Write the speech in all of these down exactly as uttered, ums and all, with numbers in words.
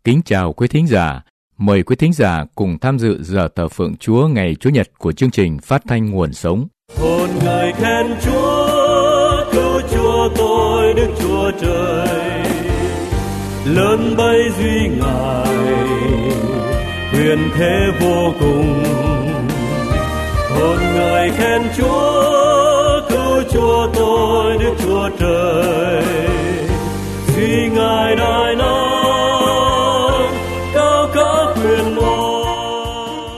Kính chào quý thính giả. Mời quý thính giả cùng tham dự giờ thờ phượng Chúa ngày Chủ nhật của chương trình Phát thanh Nguồn Sống. Hồn người khen Chúa, cứu Chúa tôi Đức Chúa Trời. Lớn bay duy Ngài, quyền thế vô cùng. Hồn người khen Chúa, cứu Chúa tôi Đức Chúa Trời. Duy Ngài đại năng, cao cả quyền môn.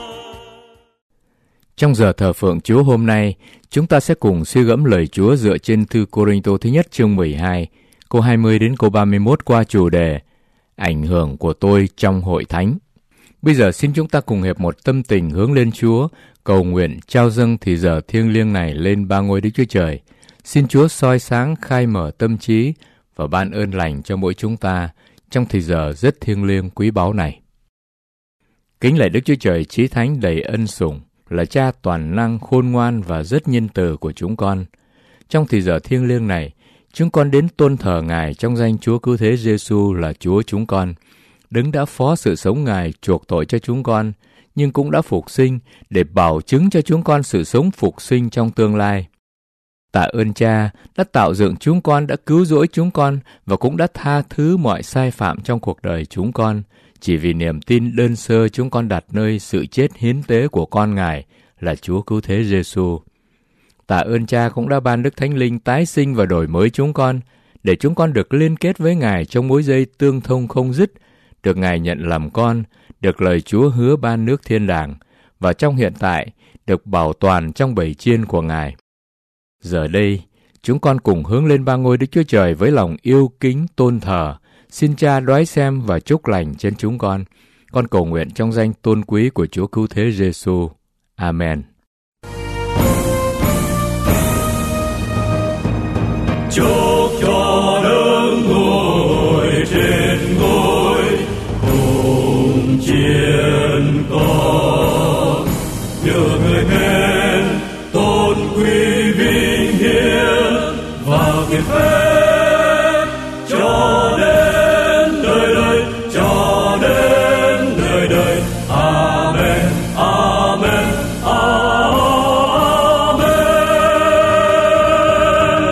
Trong giờ thờ phượng Chúa hôm nay, chúng ta sẽ cùng suy gẫm lời Chúa dựa trên thư Cô-rinh-tô thứ nhất chương mười hai, câu hai mươi đến câu ba mươi mốt qua chủ đề Ảnh hưởng của tôi trong hội thánh. Bây giờ xin chúng ta cùng hiệp một tâm tình hướng lên Chúa, cầu nguyện trao dâng thì giờ thiêng liêng này lên ba ngôi Đức Chúa Trời. Xin Chúa soi sáng, khai mở tâm trí và ban ơn lành cho mỗi chúng ta trong thì giờ rất thiêng liêng quý báu này. Kính lạy Đức Chúa Trời chí thánh đầy ân sủng, là Cha toàn năng, khôn ngoan và rất nhân từ của chúng con. Trong thì giờ thiêng liêng này, chúng con đến tôn thờ Ngài trong danh Chúa Cứu Thế Giêsu là Chúa chúng con. Đấng đã phó sự sống Ngài chuộc tội cho chúng con, nhưng cũng đã phục sinh để bảo chứng cho chúng con sự sống phục sinh trong tương lai. Tạ ơn Cha đã tạo dựng chúng con, đã cứu rỗi chúng con và cũng đã tha thứ mọi sai phạm trong cuộc đời chúng con, chỉ vì niềm tin đơn sơ chúng con đặt nơi sự chết hiến tế của con Ngài là Chúa Cứu Thế Giêsu. Tạ ơn Cha cũng đã ban Đức Thánh Linh tái sinh và đổi mới chúng con, để chúng con được liên kết với Ngài trong mối dây tương thông không dứt, được Ngài nhận làm con, được lời Chúa hứa ban nước thiên đàng, và trong hiện tại được bảo toàn trong bầy chiên của Ngài. Giờ đây, chúng con cùng hướng lên ba ngôi Đức Chúa Trời với lòng yêu kính tôn thờ. Xin Cha đoái xem và chúc lành trên chúng con. Con cầu nguyện trong danh tôn quý của Chúa Cứu Thế Giêsu. Amen. Chúc cho đấng ngồi trên ngôi cùng chiến có, nhờ người khen tôn quý vinh hiển và kiệt phép cho đến đời đời, cho đến đời đời. Amen, amen, amen.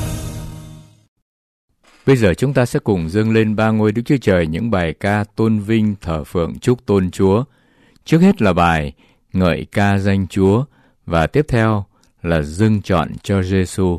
Bây giờ chúng ta sẽ cùng dâng lên ba ngôi Đức Chúa Trời những bài ca tôn vinh thờ phượng chúc tôn Chúa. Trước hết là bài Ngợi ca danh Chúa và tiếp theo là dâng trọn cho Giêsu.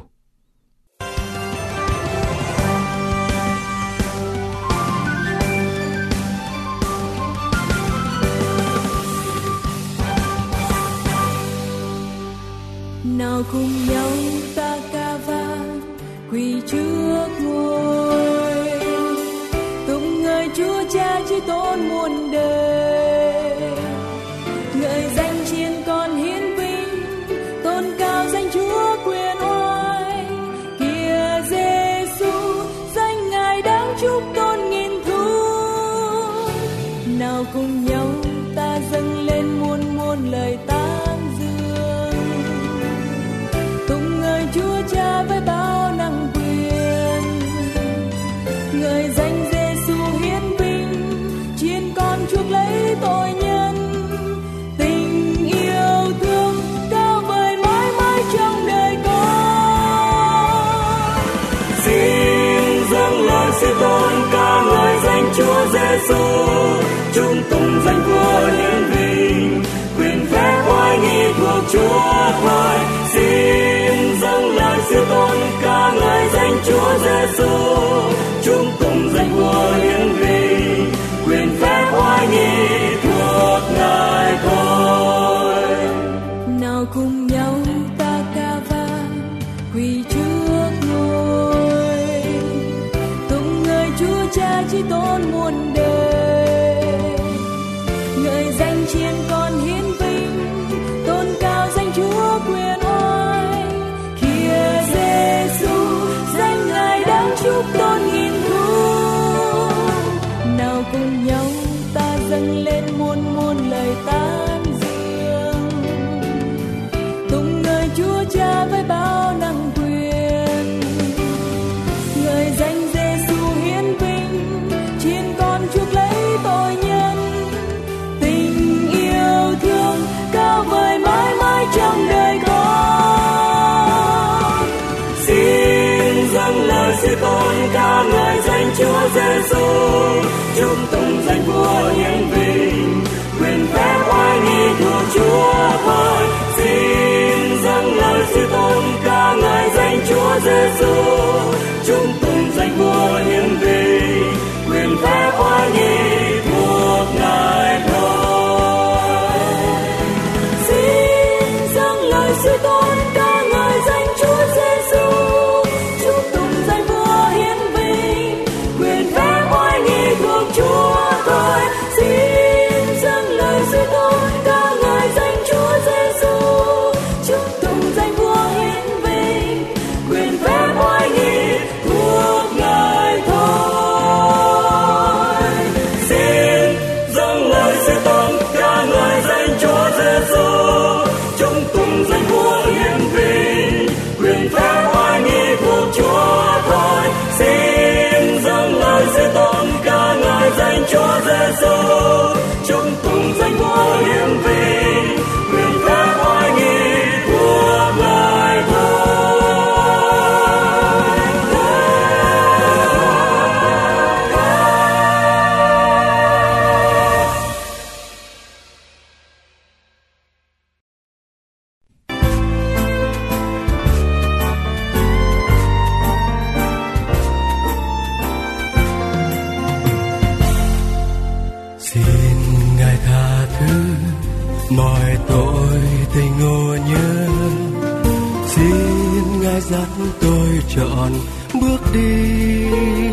Nào cùng nhau ta ca vang quỳ trước ngôi, tung ngợi Chúa Cha chí tôn muôn đời, ngợi danh chiên con hiến vinh, tôn cao danh Chúa quyền oai. Kìa Giêsu, danh Ngài đáng chúc tôn nghìn thu. Nào cùng nhau ta dâng lên muôn muôn lời tán dương, tung ngợi Chúa Cha với bao năng quyền, ngợi danh Giêsu hiến vinh, chiên con chuộc lấy tội nhân. Tình yêu thương cao vời mãi mãi trong đời con. Xin dâng lời xin tôn ca ngợi danh Chúa Giêsu, chúng tung danh vua hiển vinh, quyền phép oai nghi thuộc Chúa Trời. Xin dâng lời xin tôn ca ngợi danh Chúa Giêsu, chúng tung danh vua hiển vinh, quyền phép oai nghi thuộc Ngài thôi. Nào cùng nhau ta ca vang quỳ trước ngôi, tung ngợi Chúa Cha chí tôn muôn đời, ngợi danh chiên con hiến vinh, tôn cao danh Chúa quyền oai. Kìa Giêsu, danh Ngài đáng chúc tôn nghìn thu. Nào cùng nhau ta dâng lên muôn muôn lời tán dương, tung ngợi Chúa Cha với bao năng quyền, ngợi danh Giêsu hiến vinh, chiên con chuộc lấy tội Giêsu, chúc tụng danh Vua hiển vinh, quyền phép oai nghi thuộc Chúa thôi. Xin dâng lời suy tôn ca ngợi danh Chúa Giêsu, chúc tụng danh Vua hiển vinh, quyền phép oai nghi thuộc Ngài thôi. Xin dâng lời suy tôn ca ngợi danh Chúa Giêsu, chúc tụng danh Vua hiển vinh, quyền phép oai nghi thuộc Chúa thôi. Xin dâng lời suy tôn ca ngợi danh Chúa Giêsu, chúc tụng danh Vua hiển vinh, quyền phép oai nghi thuộc Ngài thôi. Xin dâng lời suy tôn ca ngợi danh Chúa Giêsu, chúc tụng danh Vua hiển vinh, quyền phép oai nghi thuộc Chúa thôi. Xin dâng lời suy tôn ca ngợi danh Chúa Giêsu, chúc tụng danh Vua hiển vinh, quyền phép oai nghi thuộc Ngài thôi. Xin Ngài tha thứ mọi tội tình ngộ nhớ, xin Ngài dắt tôi chọn bước đi.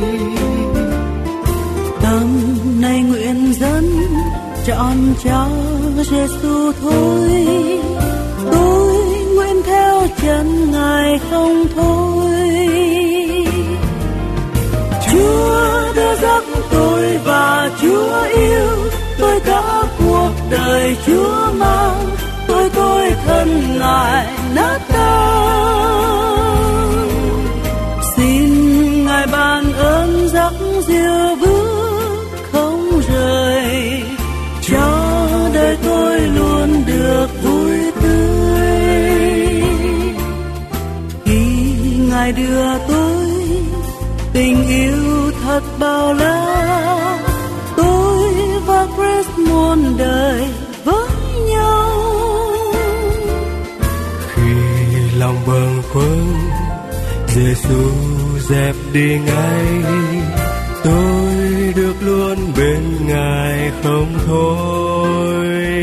Tâm này nguyện dẫn chọn cho Giêsu thôi, tôi nguyện theo chân Ngài không thôi. Chúa đã dắt tôi và Chúa yêu tôi, cả cuộc đời Chúa mang tôi, tôi thân Ngài nát tan. Xin Ngài ban ơn dắt dìu bước không rời, cho đời tôi luôn được vui tươi. Khi Ngài đưa tôi tình yêu thật bao la, tôi và Christ muôn đời với nhau. Khi lòng bâng khuâng, Giêsu dẹp đi ngay, tôi được luôn bên Ngài không thôi.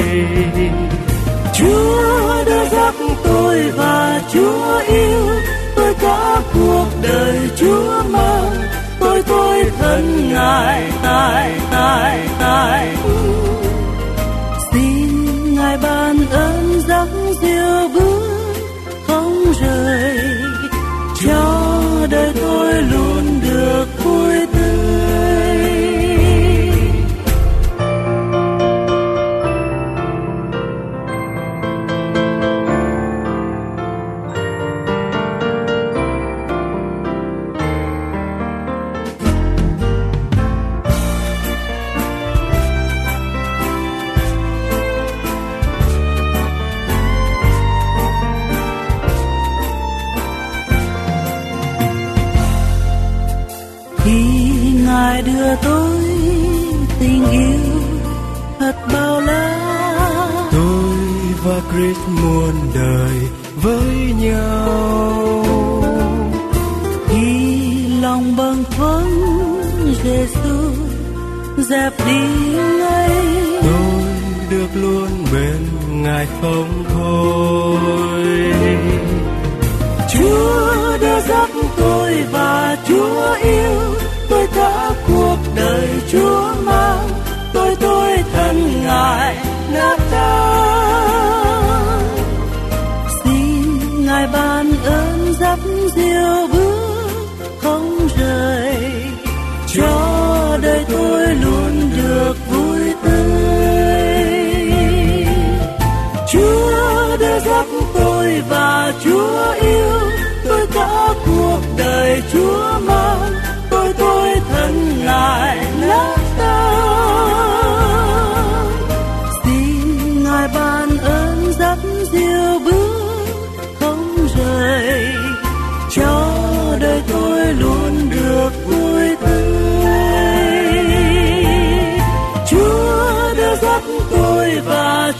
Chúa đã dắt tôi và Chúa yêu tôi, cả cuộc đời Chúa mang tôi, tôi thân Ngài tại tại tại. Xin Ngài ban ơn dắt dìu bước không rời, cho đời tôi luôn được vui tươi. Ngài đưa tôi tình yêu thật bao la, tôi và Christ muôn đời với nhau. Khi lòng bâng khuâng, Giêsu dẹp đi ngay, tôi được luôn bên Ngài không thôi. Chúa đã dắt tôi và Chúa yêu tôi, cả cuộc đời Chúa mang tôi, tôi thân Ngài nát tan. Xin Ngài ban ơn dắt dìu bước không rời, cho đời tôi luôn được vui tươi. Chúa đã dắt tôi và Chúa yêu tôi, cả cuộc đời Chúa mang tôi, tôi thân Ngài nát tan.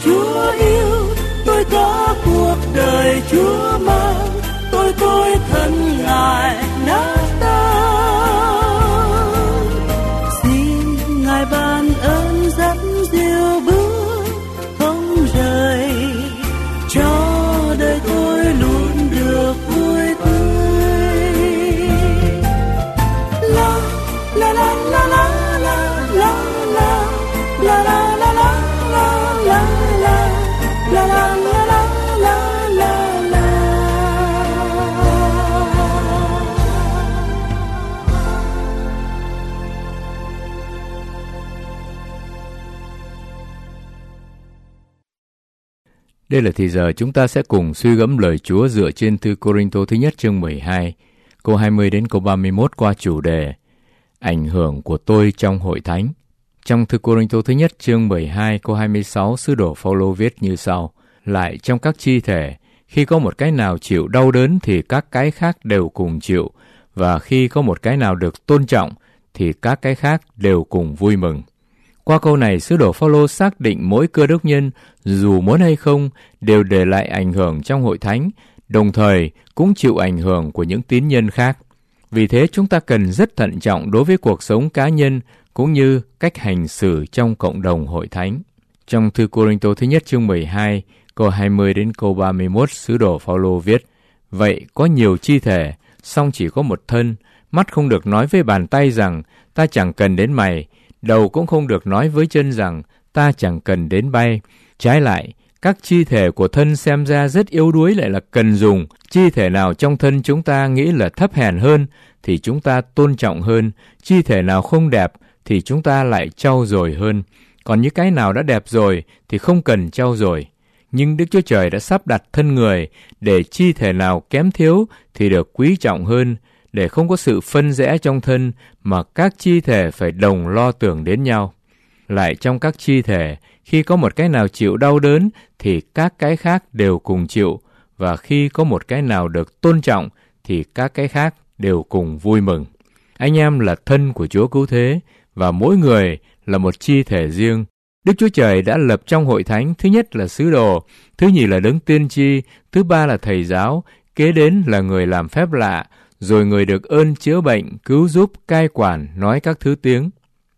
Chúa yêu, tôi có cuộc đời Chúa mang, tôi tôi thân Ngài nát tan. Xin Ngài ban ơn dẫn diệu bước không rời, cho đời tôi luôn được vui tươi. La la la la la la la la la la la la la la la la. Đây là thì giờ chúng ta sẽ cùng suy gẫm lời Chúa dựa trên thư Cô-rinh-tô thứ nhất chương mười hai, câu hai mươi đến câu ba mươi mốt qua chủ đề ảnh hưởng của tôi trong hội thánh. Trong thư Cô-rinh-tô thứ nhất chương mười hai câu hai mươi sáu, sứ đồ Phao-lô viết như sau: Lại trong các chi thể, khi có một cái nào chịu đau đớn thì các cái khác đều cùng chịu, và khi có một cái nào được tôn trọng thì các cái khác đều cùng vui mừng. Qua câu này, sứ đồ Phao-lô xác định mỗi cơ đốc nhân, dù muốn hay không, đều để lại ảnh hưởng trong hội thánh, đồng thời cũng chịu ảnh hưởng của những tín nhân khác. Vì thế, chúng ta cần rất thận trọng đối với cuộc sống cá nhân cũng như cách hành xử trong cộng đồng hội thánh. Trong thư Cô-rinh-tô thứ nhất chương mười hai, câu hai mươi đến câu ba mươi mốt, sứ đồ Phao-lô viết: Vậy có nhiều chi thể, song chỉ có một thân. Mắt không được nói với bàn tay rằng ta chẳng cần đến mày, đầu cũng không được nói với chân rằng ta chẳng cần đến bay. Trái lại, các chi thể của thân xem ra rất yếu đuối lại là cần dùng. Chi thể nào trong thân chúng ta nghĩ là thấp hèn hơn thì chúng ta tôn trọng hơn. Chi thể nào không đẹp thì chúng ta lại trau dồi hơn. Còn những cái nào đã đẹp rồi thì không cần trau dồi. Nhưng Đức Chúa Trời đã sắp đặt thân người để chi thể nào kém thiếu thì được quý trọng hơn, để không có sự phân rẽ trong thân mà các chi thể phải đồng lo tưởng đến nhau. Lại trong các chi thể, khi có một cái nào chịu đau đớn thì các cái khác đều cùng chịu, và khi có một cái nào được tôn trọng thì các cái khác đều cùng vui mừng. Anh em là thân của Chúa Cứu Thế, và mỗi người là một chi thể riêng. Đức Chúa Trời đã lập trong hội thánh, thứ nhất là sứ đồ, thứ nhì là đấng tiên tri, thứ ba là thầy giáo, kế đến là người làm phép lạ, rồi người được ơn chữa bệnh, cứu giúp, cai quản, nói các thứ tiếng.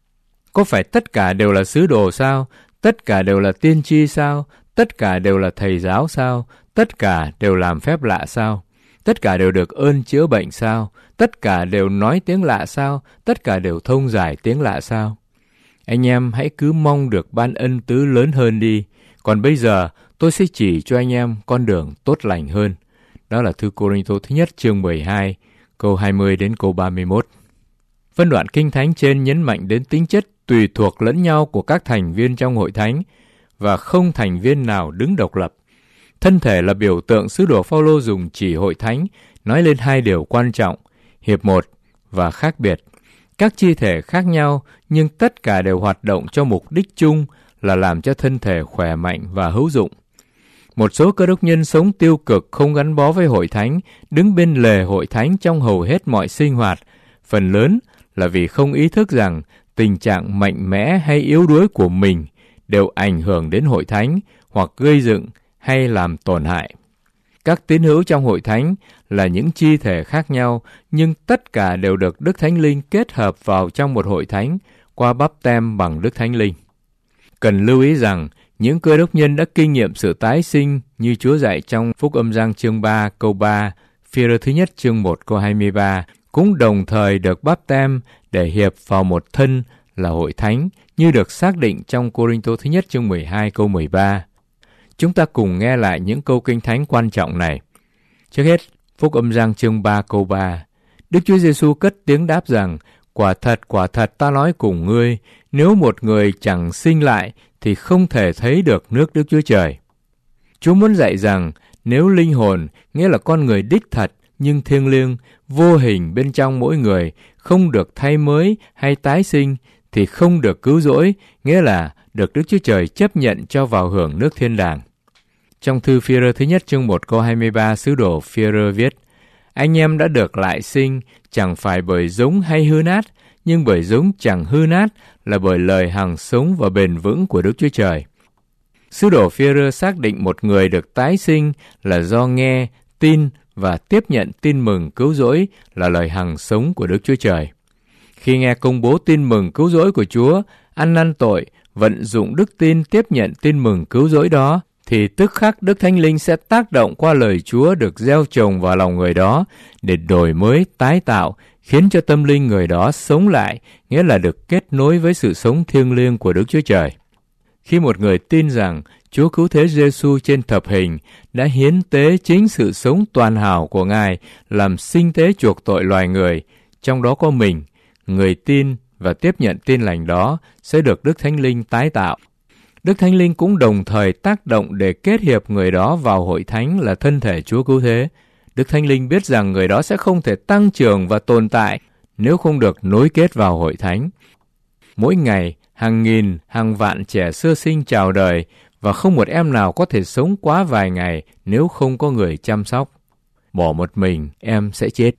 Có phải tất cả đều là sứ đồ sao? Tất cả đều là tiên tri sao? Tất cả đều là thầy giáo sao? Tất cả đều làm phép lạ sao? Tất cả đều được ơn chữa bệnh sao? Tất cả đều nói tiếng lạ sao? Tất cả đều thông giải tiếng lạ sao? Anh em hãy cứ mong được ban ân tứ lớn hơn đi. Còn bây giờ tôi sẽ chỉ cho anh em con đường tốt lành hơn. Đó là thư Cô-rinh-tô thứ nhất chương mười hai, câu hai mươi đến câu ba mươi mốt. Phân đoạn kinh thánh trên nhấn mạnh đến tính chất tùy thuộc lẫn nhau của các thành viên trong hội thánh, và không thành viên nào đứng độc lập. Thân thể là biểu tượng sứ đồ Phao-lô dùng chỉ hội thánh, nói lên hai điều quan trọng: hiệp một và khác biệt. Các chi thể khác nhau, nhưng tất cả đều hoạt động cho mục đích chung là làm cho thân thể khỏe mạnh và hữu dụng. Một số cơ đốc nhân sống tiêu cực, không gắn bó với hội thánh, đứng bên lề hội thánh trong hầu hết mọi sinh hoạt, phần lớn là vì không ý thức rằng tình trạng mạnh mẽ hay yếu đuối của mình đều ảnh hưởng đến hội thánh hoặc gây dựng hay làm tổn hại. Các tín hữu trong hội thánh là những chi thể khác nhau, nhưng tất cả đều được Đức Thánh Linh kết hợp vào trong một hội thánh qua báp têm bằng Đức Thánh Linh. Cần lưu ý rằng những cơ đốc nhân đã kinh nghiệm sự tái sinh như Chúa dạy trong Phúc Âm Giăng chương ba câu ba, Phi-rơ thứ nhất chương một câu hai mươi ba, cũng đồng thời được báp têm để hiệp vào một thân là hội thánh, như được xác định trong Cô-rinh-tô thứ nhất chương mười hai câu mười ba. Chúng ta cùng nghe lại những câu kinh thánh quan trọng này. Trước hết, Phúc Âm Giăng chương ba câu ba. Đức Chúa Giêsu cất tiếng đáp rằng: Quả thật, quả thật ta nói cùng ngươi, nếu một người chẳng sinh lại thì không thể thấy được nước Đức Chúa Trời. Chúa muốn dạy rằng nếu linh hồn, nghĩa là con người đích thật nhưng thiêng liêng, vô hình bên trong mỗi người, không được thay mới hay tái sinh, thì không được cứu rỗi, nghĩa là được Đức Chúa Trời chấp nhận cho vào hưởng nước thiên đàng. Trong thư Phi-rơ thứ nhất chương một câu hai mươi ba, sứ đồ Phi-rơ viết: Anh em đã được lại sinh, chẳng phải bởi giống hay hư nát, nhưng bởi giống chẳng hư nát, là bởi lời hằng sống và bền vững của Đức Chúa Trời. Sứ đồ Phi-e-rơ xác định một người được tái sinh là do nghe, tin và tiếp nhận tin mừng cứu rỗi là lời hằng sống của Đức Chúa Trời. Khi nghe công bố tin mừng cứu rỗi của Chúa, ăn năn tội, vận dụng đức tin tiếp nhận tin mừng cứu rỗi đó, thì tức khắc Đức Thánh Linh sẽ tác động qua lời Chúa được gieo trồng vào lòng người đó để đổi mới, tái tạo, khiến cho tâm linh người đó sống lại, nghĩa là được kết nối với sự sống thiêng liêng của Đức Chúa Trời. Khi một người tin rằng Chúa Cứu Thế Giêsu trên thập hình đã hiến tế chính sự sống toàn hảo của Ngài làm sinh tế chuộc tội loài người, trong đó có mình, người tin và tiếp nhận tin lành đó sẽ được Đức Thánh Linh tái tạo. Đức Thánh Linh cũng đồng thời tác động để kết hiệp người đó vào hội thánh là thân thể Chúa Cứu Thế. Đức Thánh Linh biết rằng người đó sẽ không thể tăng trưởng và tồn tại nếu không được nối kết vào hội thánh. Mỗi ngày, hàng nghìn, hàng vạn trẻ sơ sinh chào đời và không một em nào có thể sống quá vài ngày nếu không có người chăm sóc. Bỏ một mình, em sẽ chết.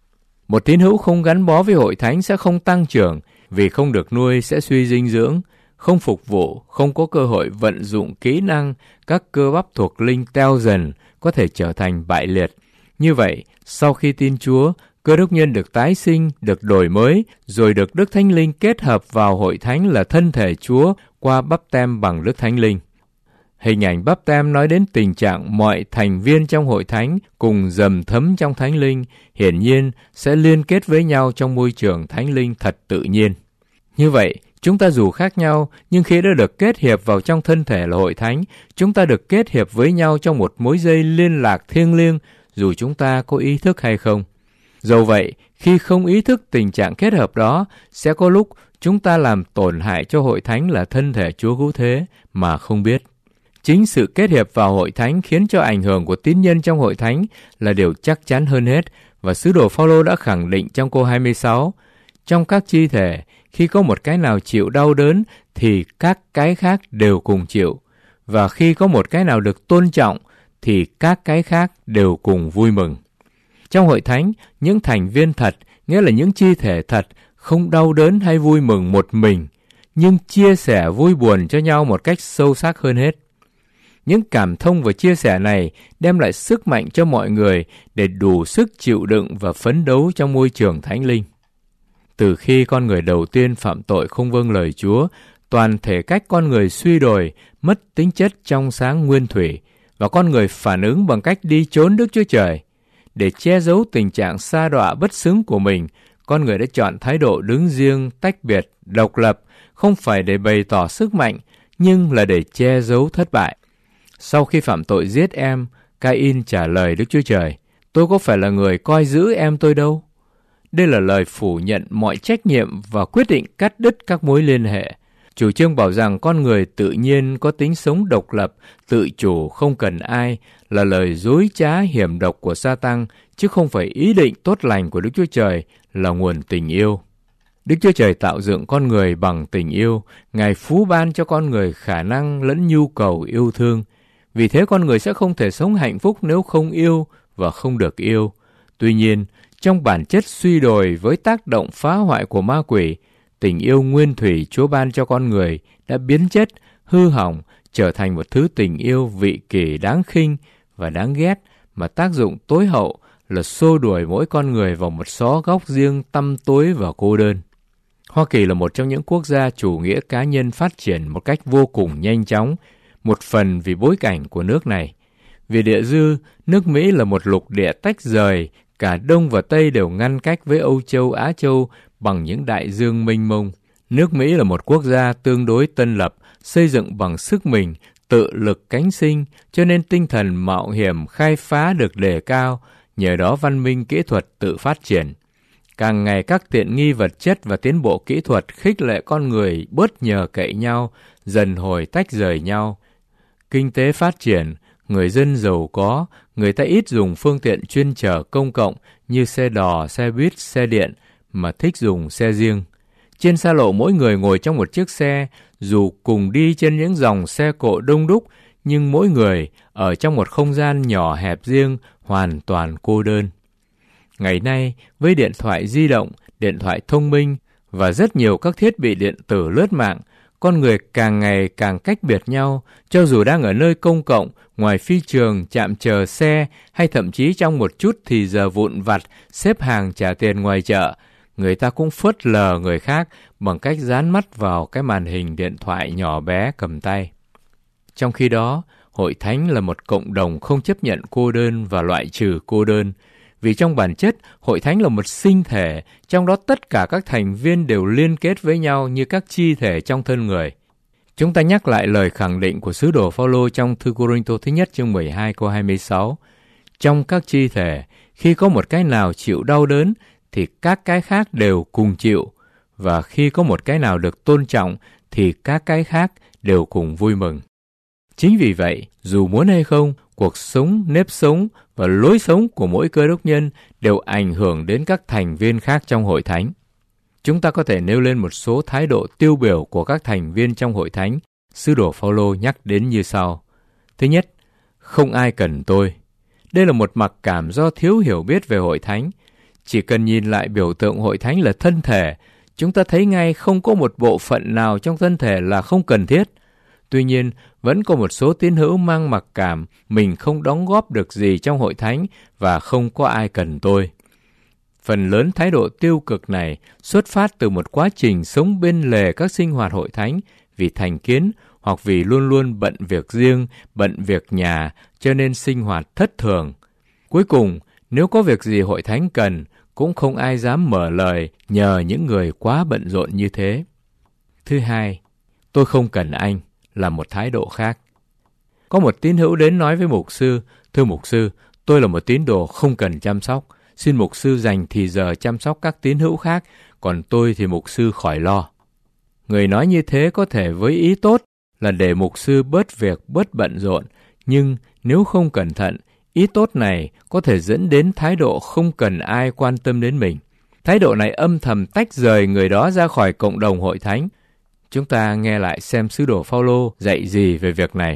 Một tín hữu không gắn bó với hội thánh sẽ không tăng trưởng, vì không được nuôi sẽ suy dinh dưỡng, không phục vụ, không có cơ hội vận dụng kỹ năng, các cơ bắp thuộc linh teo dần, có thể trở thành bại liệt. Như vậy, sau khi tin Chúa, Cơ đốc nhân được tái sinh, được đổi mới, rồi được Đức Thánh Linh kết hợp vào hội thánh là thân thể Chúa qua báp têm bằng Đức Thánh Linh. Hình ảnh báp têm nói đến tình trạng mọi thành viên trong hội thánh cùng dầm thấm trong Thánh Linh, hiển nhiên sẽ liên kết với nhau trong môi trường Thánh Linh thật tự nhiên. Như vậy, chúng ta dù khác nhau, nhưng khi đã được kết hiệp vào trong thân thể là hội thánh, chúng ta được kết hiệp với nhau trong một mối dây liên lạc thiêng liêng, dù chúng ta có ý thức hay không. Dẫu vậy, khi không ý thức tình trạng kết hợp đó, sẽ có lúc chúng ta làm tổn hại cho hội thánh là thân thể Chúa Cứu Thế mà không biết. Chính sự kết hiệp vào hội thánh khiến cho ảnh hưởng của tín nhân trong hội thánh là điều chắc chắn hơn hết, và sứ đồ Phao-lô đã khẳng định trong câu hai mươi sáu, trong các chi thể, khi có một cái nào chịu đau đớn thì các cái khác đều cùng chịu, và khi có một cái nào được tôn trọng thì các cái khác đều cùng vui mừng. Trong hội thánh, những thành viên thật, nghĩa là những chi thể thật, không đau đớn hay vui mừng một mình, nhưng chia sẻ vui buồn cho nhau một cách sâu sắc hơn hết. Những cảm thông và chia sẻ này đem lại sức mạnh cho mọi người để đủ sức chịu đựng và phấn đấu trong môi trường thánh linh. Từ khi con người đầu tiên phạm tội không vâng lời Chúa, toàn thể cách con người suy đồi, mất tính chất trong sáng nguyên thủy, và con người phản ứng bằng cách đi trốn Đức Chúa Trời. Để che giấu tình trạng sa đọa bất xứng của mình, con người đã chọn thái độ đứng riêng, tách biệt, độc lập, không phải để bày tỏ sức mạnh, nhưng là để che giấu thất bại. Sau khi phạm tội giết em, Ca-in trả lời Đức Chúa Trời, tôi có phải là người coi giữ em tôi đâu. Đây là lời phủ nhận mọi trách nhiệm và quyết định cắt đứt các mối liên hệ. Chủ trương bảo rằng con người tự nhiên có tính sống độc lập, tự chủ, không cần ai, là lời dối trá hiểm độc của Sa-tăng, chứ không phải ý định tốt lành của Đức Chúa Trời là nguồn tình yêu. Đức Chúa Trời tạo dựng con người bằng tình yêu, Ngài phú ban cho con người khả năng lẫn nhu cầu yêu thương. Vì thế con người sẽ không thể sống hạnh phúc nếu không yêu và không được yêu. Tuy nhiên, trong bản chất suy đồi với tác động phá hoại của ma quỷ, tình yêu nguyên thủy Chúa ban cho con người đã biến chất, hư hỏng, trở thành một thứ tình yêu vị kỷ đáng khinh và đáng ghét, mà tác dụng tối hậu là xô đuổi mỗi con người vào một xó góc riêng tăm tối và cô đơn. Hoa Kỳ là một trong những quốc gia chủ nghĩa cá nhân phát triển một cách vô cùng nhanh chóng, một phần vì bối cảnh của nước này. Vì địa dư, nước Mỹ là một lục địa tách rời, cả Đông và Tây đều ngăn cách với Âu Châu, Á Châu bằng những đại dương mênh mông. Nước Mỹ là một quốc gia tương đối tân lập, xây dựng bằng sức mình, tự lực cánh sinh, cho nên tinh thần mạo hiểm khai phá được đề cao, nhờ đó văn minh kỹ thuật tự phát triển. Càng ngày các tiện nghi vật chất và tiến bộ kỹ thuật khích lệ con người bớt nhờ cậy nhau, dần hồi tách rời nhau. Kinh tế phát triển, người dân giàu có, người ta ít dùng phương tiện chuyên chở công cộng như xe đò, xe buýt, xe điện, mà thích dùng xe riêng. Trên xa lộ mỗi người ngồi trong một chiếc xe, dù cùng đi trên những dòng xe cộ đông đúc, nhưng mỗi người ở trong một không gian nhỏ hẹp riêng, hoàn toàn cô đơn. Ngày nay, với điện thoại di động, điện thoại thông minh và rất nhiều các thiết bị điện tử lướt mạng, con người càng ngày càng cách biệt nhau, cho dù đang ở nơi công cộng, ngoài phi trường, trạm chờ xe hay thậm chí trong một chút thì giờ vụn vặt xếp hàng trả tiền ngoài chợ, người ta cũng phớt lờ người khác bằng cách dán mắt vào cái màn hình điện thoại nhỏ bé cầm tay. Trong khi đó, hội thánh là một cộng đồng không chấp nhận cô đơn và loại trừ cô đơn. Vì trong bản chất, hội thánh là một sinh thể, trong đó tất cả các thành viên đều liên kết với nhau như các chi thể trong thân người. Chúng ta nhắc lại lời khẳng định của sứ đồ Phaolô trong thư Cô-rinh-tô thứ nhất chương mười hai câu hai mươi sáu. Trong các chi thể, khi có một cái nào chịu đau đớn, thì các cái khác đều cùng chịu. Và khi có một cái nào được tôn trọng, thì các cái khác đều cùng vui mừng. Chính vì vậy, dù muốn hay không, cuộc sống, nếp sống và lối sống của mỗi cơ đốc nhân đều ảnh hưởng đến các thành viên khác trong hội thánh. Chúng ta có thể nêu lên một số thái độ tiêu biểu của các thành viên trong hội thánh, sứ đồ Phaolô nhắc đến như sau. Thứ nhất, không ai cần tôi. Đây là một mặc cảm do thiếu hiểu biết về hội thánh. Chỉ cần nhìn lại biểu tượng hội thánh là thân thể, chúng ta thấy ngay không có một bộ phận nào trong thân thể là không cần thiết. Tuy nhiên, vẫn có một số tín hữu mang mặc cảm mình không đóng góp được gì trong hội thánh và không có ai cần tôi. Phần lớn thái độ tiêu cực này xuất phát từ một quá trình sống bên lề các sinh hoạt hội thánh vì thành kiến hoặc vì luôn luôn bận việc riêng, bận việc nhà cho nên sinh hoạt thất thường. Cuối cùng, nếu có việc gì hội thánh cần, cũng không ai dám mở lời nhờ những người quá bận rộn như thế. Thứ hai, tôi không cần anh là một thái độ khác. Có một tín hữu đến nói với mục sư, thưa mục sư, tôi là một tín đồ không cần chăm sóc. Xin mục sư dành thì giờ chăm sóc các tín hữu khác, còn tôi thì mục sư khỏi lo. Người nói như thế có thể với ý tốt là để mục sư bớt việc, bớt bận rộn, nhưng nếu không cẩn thận, ý tốt này có thể dẫn đến thái độ không cần ai quan tâm đến mình. Thái độ này âm thầm tách rời người đó ra khỏi cộng đồng hội thánh. Chúng ta nghe lại xem sứ đồ Phaolô dạy gì về việc này.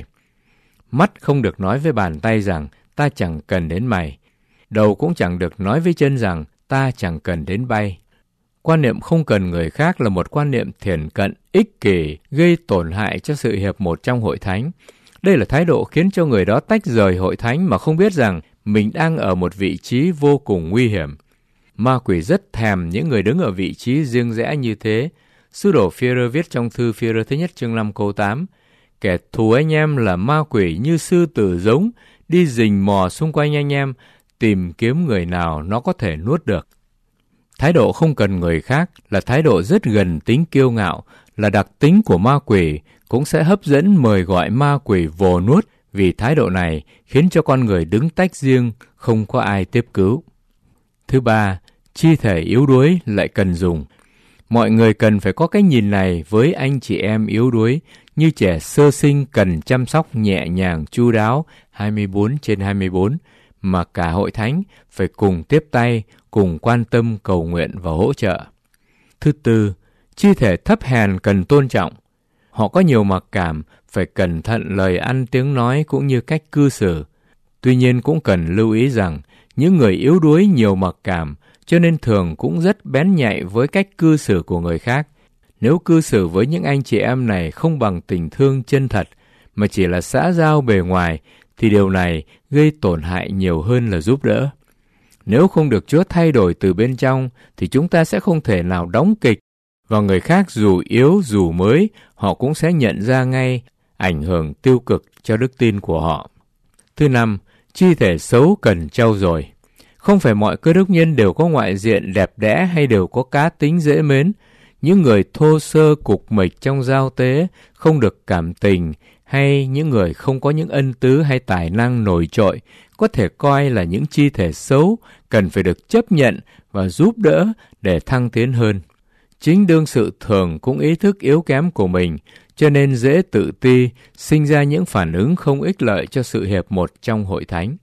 Mắt không được nói với bàn tay rằng ta chẳng cần đến mày. Đầu cũng chẳng được nói với chân rằng ta chẳng cần đến bay. Quan niệm không cần người khác là một quan niệm thiển cận, ích kỷ, gây tổn hại cho sự hiệp một trong hội thánh. Đây là thái độ khiến cho người đó tách rời hội thánh mà không biết rằng mình đang ở một vị trí vô cùng nguy hiểm. Ma quỷ rất thèm những người đứng ở vị trí riêng rẽ như thế. Sứ đồ Phi-e-rơ viết trong thư Phi-e-rơ thứ nhất chương năm câu tám, kẻ thù anh em là ma quỷ như sư tử giống, đi rình mò xung quanh anh em, tìm kiếm người nào nó có thể nuốt được. Thái độ không cần người khác là thái độ rất gần tính kiêu ngạo, là đặc tính của ma quỷ, cũng sẽ hấp dẫn mời gọi ma quỷ vồ nuốt, vì thái độ này khiến cho con người đứng tách riêng, không có ai tiếp cứu. Thứ ba, chi thể yếu đuối lại cần dùng. Mọi người cần phải có cái nhìn này với anh chị em yếu đuối, như trẻ sơ sinh cần chăm sóc nhẹ nhàng chu đáo hai mươi bốn trên hai mươi bốn, mà cả hội thánh phải cùng tiếp tay, cùng quan tâm, cầu nguyện và hỗ trợ. Thứ tư, chi thể thấp hèn cần tôn trọng. Họ có nhiều mặc cảm, phải cẩn thận lời ăn tiếng nói cũng như cách cư xử. Tuy nhiên cũng cần lưu ý rằng, những người yếu đuối nhiều mặc cảm, cho nên thường cũng rất bén nhạy với cách cư xử của người khác. Nếu cư xử với những anh chị em này không bằng tình thương chân thật, mà chỉ là xã giao bề ngoài, thì điều này gây tổn hại nhiều hơn là giúp đỡ. Nếu không được Chúa thay đổi từ bên trong, thì chúng ta sẽ không thể nào đóng kịch, và người khác dù yếu dù mới, họ cũng sẽ nhận ra ngay, ảnh hưởng tiêu cực cho đức tin của họ. Thứ năm, chi thể xấu cần trau dồi. Không phải mọi cơ đốc nhân đều có ngoại diện đẹp đẽ hay đều có cá tính dễ mến. Những người thô sơ cục mịch trong giao tế, không được cảm tình, hay những người không có những ân tứ hay tài năng nổi trội, có thể coi là những chi thể xấu, cần phải được chấp nhận và giúp đỡ để thăng tiến hơn. Chính đương sự thường cũng ý thức yếu kém của mình, cho nên dễ tự ti, sinh ra những phản ứng không ích lợi cho sự hiệp một trong hội thánh.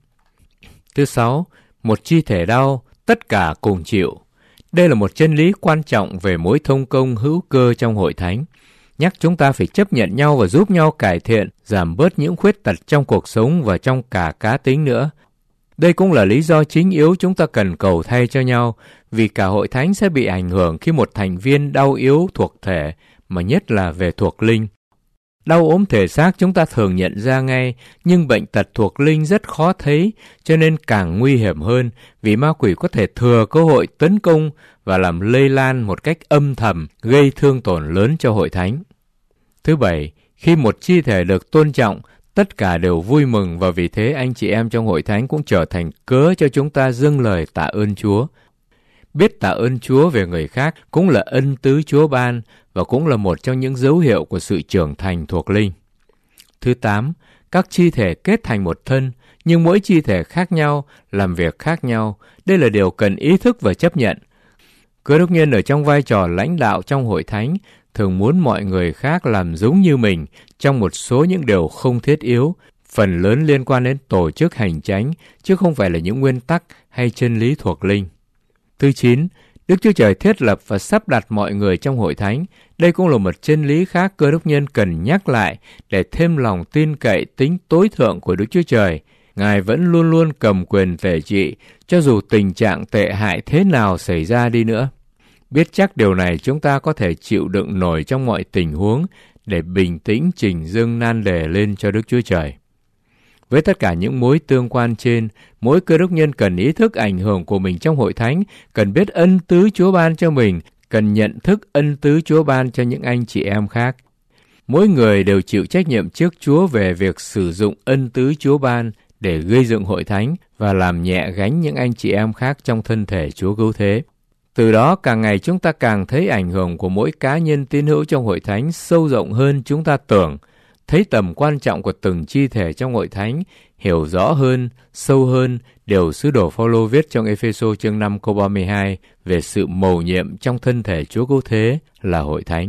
Thứ sáu, một chi thể đau, tất cả cùng chịu. Đây là một chân lý quan trọng về mối thông công hữu cơ trong hội thánh. Nhắc chúng ta phải chấp nhận nhau và giúp nhau cải thiện, giảm bớt những khuyết tật trong cuộc sống và trong cả cá tính nữa. Đây cũng là lý do chính yếu chúng ta cần cầu thay cho nhau, vì cả hội thánh sẽ bị ảnh hưởng khi một thành viên đau yếu thuộc thể mà nhất là về thuộc linh. Đau ốm thể xác chúng ta thường nhận ra ngay, nhưng bệnh tật thuộc linh rất khó thấy, cho nên càng nguy hiểm hơn vì ma quỷ có thể thừa cơ hội tấn công và làm lây lan một cách âm thầm, gây thương tổn lớn cho hội thánh. Thứ bảy, khi một chi thể được tôn trọng, tất cả đều vui mừng và vì thế anh chị em trong hội thánh cũng trở thành cớ cho chúng ta dâng lời tạ ơn Chúa. Biết tạ ơn Chúa về người khác cũng là ân tứ Chúa ban và cũng là một trong những dấu hiệu của sự trưởng thành thuộc linh. Thứ tám, các chi thể kết thành một thân, nhưng mỗi chi thể khác nhau, làm việc khác nhau. Đây là điều cần ý thức và chấp nhận. Cơ đốc nhân ở trong vai trò lãnh đạo trong hội thánh thường muốn mọi người khác làm giống như mình trong một số những điều không thiết yếu, phần lớn liên quan đến tổ chức hành chánh, chứ không phải là những nguyên tắc hay chân lý thuộc linh. Thứ chín, Đức Chúa Trời thiết lập và sắp đặt mọi người trong hội thánh. Đây cũng là một chân lý khác cơ đốc nhân cần nhắc lại để thêm lòng tin cậy tính tối thượng của Đức Chúa Trời. Ngài vẫn luôn luôn cầm quyền tể trị, cho dù tình trạng tệ hại thế nào xảy ra đi nữa. Biết chắc điều này chúng ta có thể chịu đựng nổi trong mọi tình huống để bình tĩnh trình dâng nan đề lên cho Đức Chúa Trời. Với tất cả những mối tương quan trên, mỗi cơ đốc nhân cần ý thức ảnh hưởng của mình trong hội thánh, cần biết ân tứ Chúa ban cho mình, cần nhận thức ân tứ Chúa ban cho những anh chị em khác. Mỗi người đều chịu trách nhiệm trước Chúa về việc sử dụng ân tứ Chúa ban để gây dựng hội thánh và làm nhẹ gánh những anh chị em khác trong thân thể Chúa cứu thế. Từ đó càng ngày chúng ta càng thấy ảnh hưởng của mỗi cá nhân tín hữu trong hội thánh sâu rộng hơn chúng ta tưởng, thấy tầm quan trọng của từng chi thể trong hội thánh, hiểu rõ hơn, sâu hơn điều sứ đồ Phao-lô viết trong Ê-phê-sô chương năm câu ba mươi hai về sự mầu nhiệm trong thân thể Chúa cứu thế là hội thánh.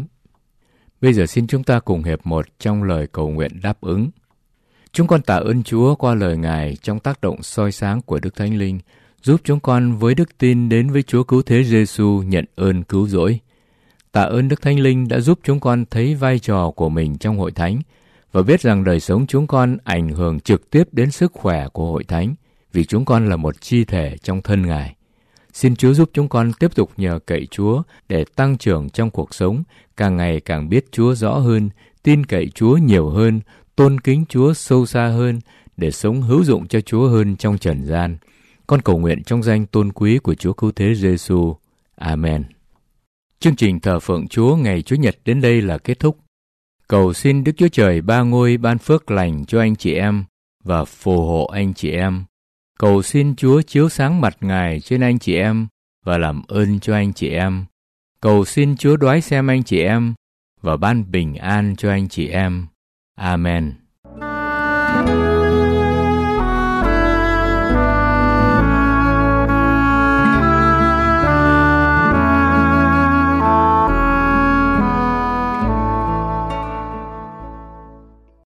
Bây giờ xin chúng ta cùng hiệp một trong lời cầu nguyện đáp ứng. Chúng con tạ ơn Chúa qua lời Ngài trong tác động soi sáng của Đức Thánh Linh, giúp chúng con với đức tin đến với Chúa cứu thế Giê-xu nhận ơn cứu rỗi. Tạ ơn Đức Thánh Linh đã giúp chúng con thấy vai trò của mình trong hội thánh và biết rằng đời sống chúng con ảnh hưởng trực tiếp đến sức khỏe của hội thánh vì chúng con là một chi thể trong thân Ngài. Xin Chúa giúp chúng con tiếp tục nhờ cậy Chúa để tăng trưởng trong cuộc sống, càng ngày càng biết Chúa rõ hơn, tin cậy Chúa nhiều hơn, tôn kính Chúa sâu xa hơn để sống hữu dụng cho Chúa hơn trong trần gian. Con cầu nguyện trong danh tôn quý của Chúa cứu thế Giê-xu. Amen. Chương trình thờ phượng Chúa ngày Chủ nhật đến đây là kết thúc. Cầu xin Đức Chúa Trời ba ngôi ban phước lành cho anh chị em và phù hộ anh chị em. Cầu xin Chúa chiếu sáng mặt Ngài trên anh chị em và làm ơn cho anh chị em. Cầu xin Chúa đoái xem anh chị em và ban bình an cho anh chị em. Amen.